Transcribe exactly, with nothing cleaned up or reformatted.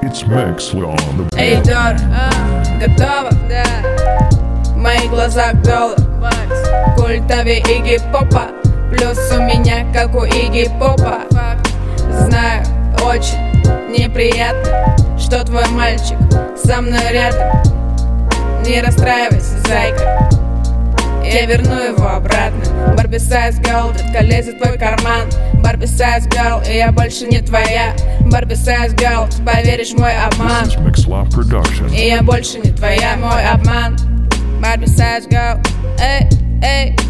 Beats mix on the Эй, Дор, готова? Да. В моих глазах доллар, культове Игги Попа. Плюс у меня, как у Игги Попа. Знаю, очень неприятно, что твой мальчик со мной рядом. Не расстраивайся, зайка, я верну его обратно. Барби Size Girl, детка, лезет в твой карман. Барби Size Girl, и я больше не твоя. Барби Size Girl, ты поверишь в мой обман. И я больше не твоя, мой обман. Барби Size Girl, эй, эй.